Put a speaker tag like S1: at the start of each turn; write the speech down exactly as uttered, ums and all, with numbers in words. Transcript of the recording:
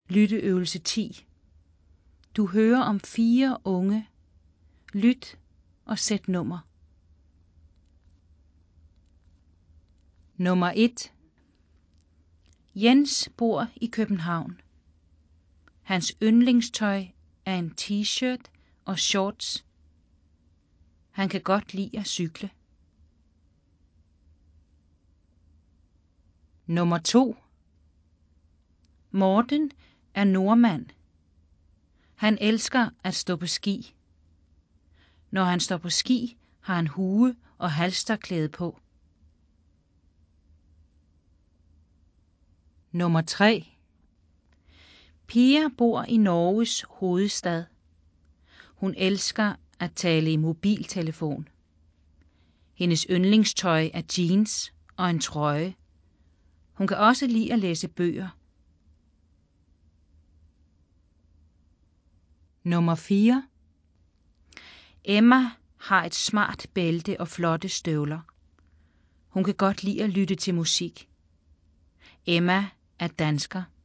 S1: Lytteøvelse ti. Du hører om fire unge. Lyt og sæt nummer. Nummer et. Jens bor i København. Hans yndlingstøj er en t-shirt og shorts. Han kan godt lide at cykle. Nummer to. Morten er nordmand. Han elsker at stå på ski. Når han står på ski, har han hue og halstørklæde på. Nummer tre. Pia bor i Norges hovedstad. Hun elsker at tale i mobiltelefon. Hendes yndlingstøj er jeans og en trøje. Hun kan også lide at læse bøger. Nummer fire. Emma har et smart bælte og flotte støvler. Hun kan godt lide at lytte til musik. Emma er dansker.